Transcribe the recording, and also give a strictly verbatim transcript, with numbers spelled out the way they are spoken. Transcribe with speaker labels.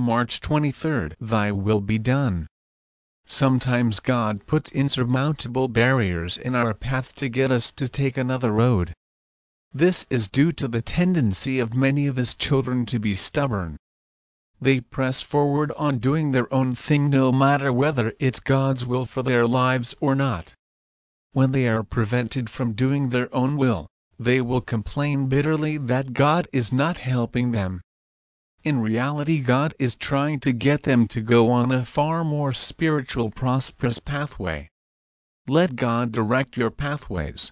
Speaker 1: March twenty-third. Thy will be done. Sometimes God puts insurmountable barriers in our path to get us to take another road. This is due to the tendency of many of His children to be stubborn. They press forward on doing their own thing no matter whether it's God's will for their lives or not. When they are prevented from doing their own will, they will complain bitterly that God is not helping them. In reality, God is trying to get them to go on a far more spiritual, prosperous pathway. Let God direct your pathways.